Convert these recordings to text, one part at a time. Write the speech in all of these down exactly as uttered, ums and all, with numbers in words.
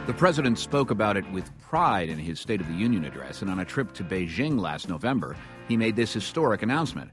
The president spoke about it with pride in his State of the Union address, and on a trip to Beijing last November, he made this historic announcement.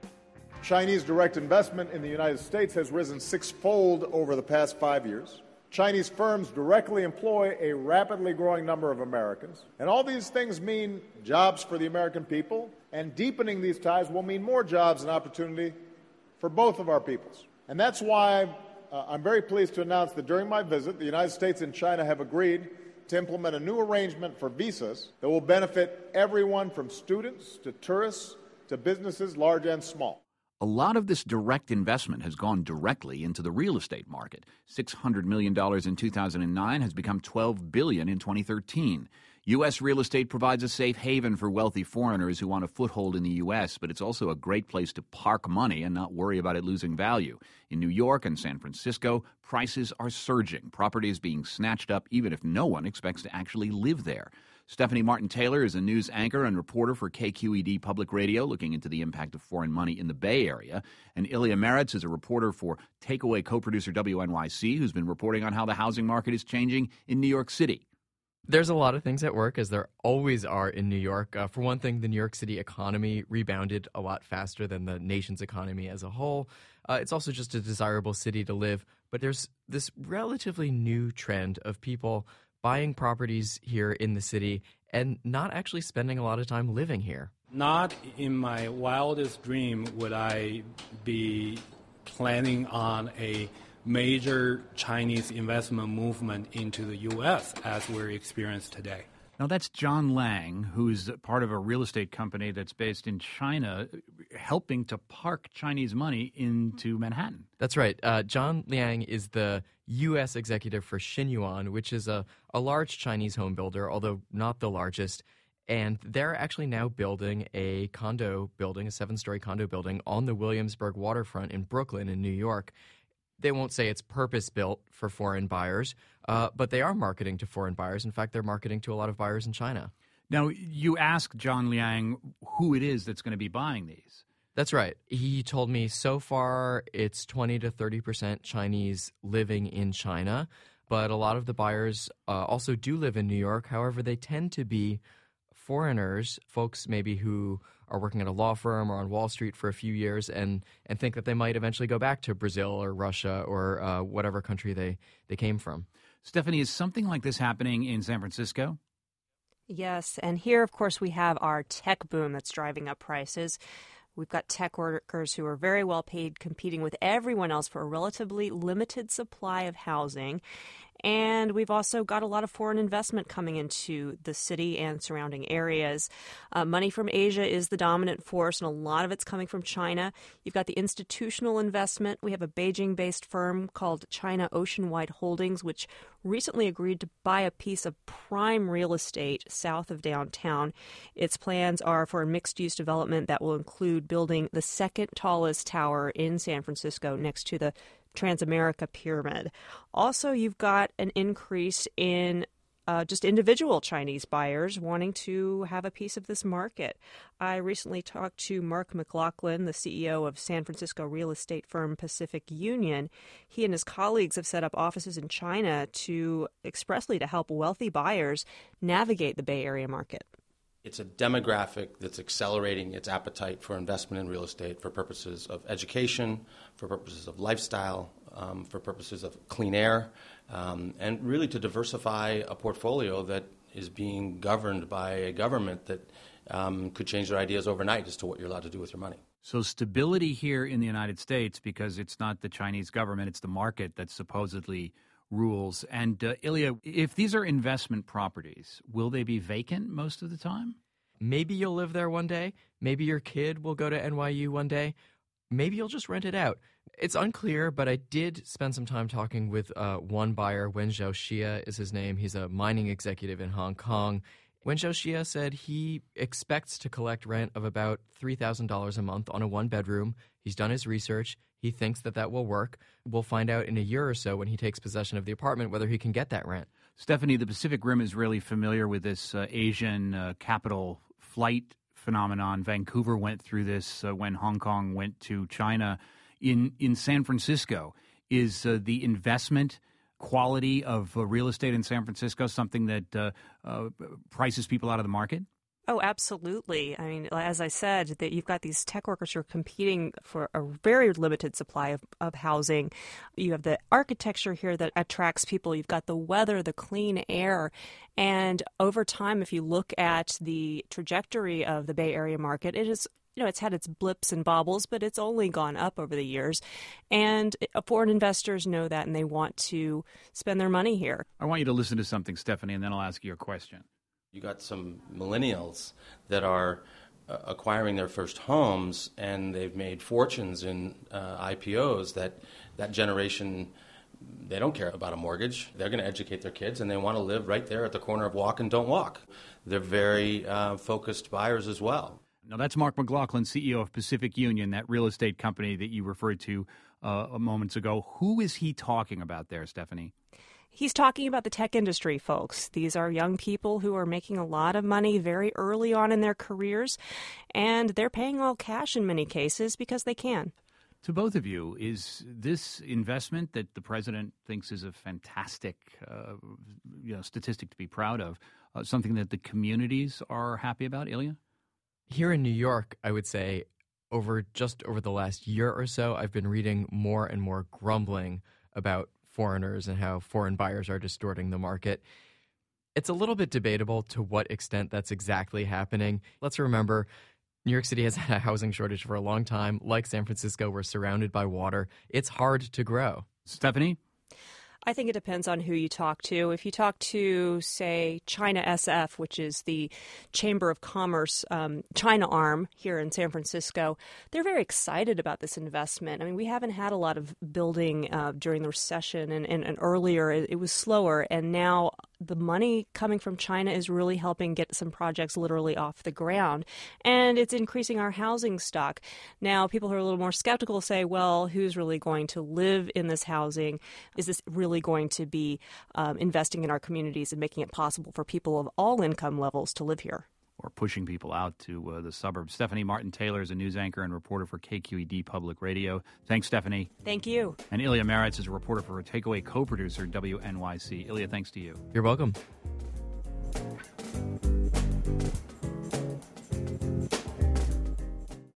Chinese direct investment in the United States has risen sixfold over the past five years. Chinese firms directly employ a rapidly growing number of Americans. And all these things mean jobs for the American people, and deepening these ties will mean more jobs and opportunity for both of our peoples. And that's why uh, I'm very pleased to announce that during my visit, the United States and China have agreed to implement a new arrangement for visas that will benefit everyone from students to tourists to businesses large and small. A lot of this direct investment has gone directly into the real estate market. six hundred million dollars in two thousand nine has become twelve billion dollars in twenty thirteen. U S real estate provides a safe haven for wealthy foreigners who want a foothold in the U S, but it's also a great place to park money and not worry about it losing value. In New York and San Francisco, prices are surging. Property is being snatched up even if no one expects to actually live there. Stephanie Martin-Taylor is a news anchor and reporter for K Q E D Public Radio, looking into the impact of foreign money in the Bay Area. And Ilya Meretz is a reporter for Takeaway co-producer W N Y C, who's been reporting on how the housing market is changing in New York City. There's a lot of things at work, as there always are in New York. Uh, for one thing, the New York City economy rebounded a lot faster than the nation's economy as a whole. Uh, it's also just a desirable city to live. But there's this relatively new trend of people buying properties here in the city and not actually spending a lot of time living here. Not in my wildest dream would I be planning on a major Chinese investment movement into the U S as we're experiencing today. Now, that's John Lang, who's part of a real estate company that's based in China, helping to park Chinese money into Manhattan. That's right. Uh, John Liang is the U S executive for Xinyuan, which is a, a large Chinese home builder, although not the largest. And they're actually now building a condo building, a seven-story condo building on the Williamsburg waterfront in Brooklyn in New York. They won't say it's purpose-built for foreign buyers, uh, but they are marketing to foreign buyers. In fact, they're marketing to a lot of buyers in China. Now, you ask John Liang who it is that's going to be buying these. That's right. He told me so far it's twenty to thirty percent Chinese living in China, but a lot of the buyers uh, also do live in New York. However, they tend to be foreigners, folks maybe who are working at a law firm or on Wall Street for a few years and, and think that they might eventually go back to Brazil or Russia or uh, whatever country they, they came from. Stephanie, is something like this happening in San Francisco? Yes, and here, of course, we have our tech boom that's driving up prices. We've got tech workers who are very well paid, competing with everyone else for a relatively limited supply of housing. And we've also got a lot of foreign investment coming into the city and surrounding areas. Uh, money from Asia is the dominant force, and a lot of it's coming from China. You've got the institutional investment. We have a Beijing-based firm called China Oceanwide Holdings, which recently agreed to buy a piece of prime real estate south of downtown. Its plans are for a mixed-use development that will include building the second tallest tower in San Francisco next to the Transamerica Pyramid. Also, you've got an increase in uh, just individual Chinese buyers wanting to have a piece of this market. I recently talked to Mark McLaughlin, the C E O of San Francisco real estate firm Pacific Union. He and his colleagues have set up offices in China to expressly to help wealthy buyers navigate the Bay Area market. It's a demographic that's accelerating its appetite for investment in real estate for purposes of education, for purposes of lifestyle, um, for purposes of clean air, um, and really to diversify a portfolio that is being governed by a government that um, could change their ideas overnight as to what you're allowed to do with your money. So stability here in the United States, because it's not the Chinese government, it's the market that supposedly rules. And uh, Ilya, if these are investment properties, will they be vacant most of the time? Maybe you'll live there one day. Maybe your kid will go to N Y U one day. Maybe you'll just rent it out. It's unclear, but I did spend some time talking with uh, one buyer. Wen Xiaoxia is his name. He's a mining executive in Hong Kong. Wen Xiaoxia said he expects to collect rent of about three thousand dollars a month on a one-bedroom. He's done his research. He thinks that that will work. We'll find out in a year or so when he takes possession of the apartment whether he can get that rent. Stephanie, the Pacific Rim is really familiar with this uh, Asian uh, capital flight phenomenon. Vancouver went through this uh, when Hong Kong went to China. In in San Francisco, is uh, the investment quality of uh, real estate in San Francisco something that uh, uh, prices people out of the market? Oh, absolutely. I mean, as I said, that you've got these tech workers who are competing for a very limited supply of, of housing. You have the architecture here that attracts people. You've got the weather, the clean air. And over time, if you look at the trajectory of the Bay Area market, it is You know, it's had its blips and bobbles, but it's only gone up over the years. And foreign investors know that, and they want to spend their money here. I want you to listen to something, Stephanie, and then I'll ask you a question. You got some millennials that are uh, acquiring their first homes, and they've made fortunes in uh, I P Os. That that generation, they don't care about a mortgage. They're going to educate their kids, and they want to live right there at the corner of Walk and Don't Walk. They're very uh, focused buyers as well. Now, that's Mark McLaughlin, C E O of Pacific Union, that real estate company that you referred to uh, moments ago. Who is he talking about there, Stephanie? He's talking about the tech industry, folks. These are young people who are making a lot of money very early on in their careers, and they're paying all cash in many cases because they can. To both of you, is this investment that the president thinks is a fantastic uh, you know, statistic to be proud of, uh, something that the communities are happy about, Ilya? Here in New York, I would say over just over the last year or so, I've been reading more and more grumbling about foreigners and how foreign buyers are distorting the market. It's a little bit debatable to what extent that's exactly happening. Let's remember, New York City has had a housing shortage for a long time. Like San Francisco, we're surrounded by water. It's hard to grow. Stephanie? I think it depends on who you talk to. If you talk to, say, China S F, which is the Chamber of Commerce um, China arm here in San Francisco, they're very excited about this investment. I mean, we haven't had a lot of building uh, during the recession, and, and, and earlier it, it was slower, and now the money coming from China is really helping get some projects literally off the ground, and it's increasing our housing stock. Now, people who are a little more skeptical say, well, who's really going to live in this housing? Is this really going to be um, investing in our communities and making it possible for people of all income levels to live here? Or pushing people out to uh, the suburbs. Stephanie Martin-Taylor is a news anchor and reporter for K Q E D Public Radio. Thanks, Stephanie. Thank you. And Ilya Marritz is a reporter for Takeaway co-producer W N Y C. Ilya, thanks to you. You're welcome.